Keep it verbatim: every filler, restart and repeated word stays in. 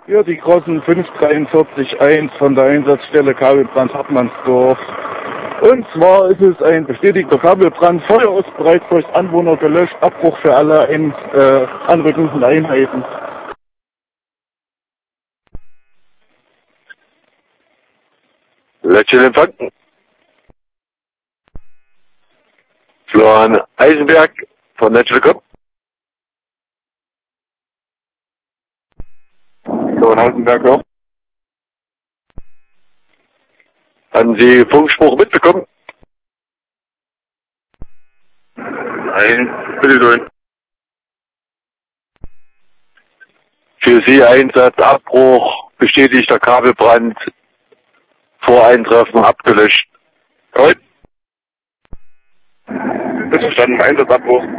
Ja, die Grossen fünf drei vier eins von der Einsatzstelle Kabelbrand Hartmannsdorf. Und zwar ist es ein bestätigter Kabelbrand, Feuer ist bereits durch Anwohner gelöscht, Abbruch für alle ein, äh, anrückenden Einheiten. Letzte Empfang. Florian Eisenberg von Netzwerk. Florian Eisenberg, ja. Haben Sie Funkspruch mitbekommen? Nein, bitte durch. Für Sie Einsatz, Abbruch, bestätigter Kabelbrand, vor Eintreffen abgelöscht. Jawohl. Ist verstanden, Einsatzabbruch.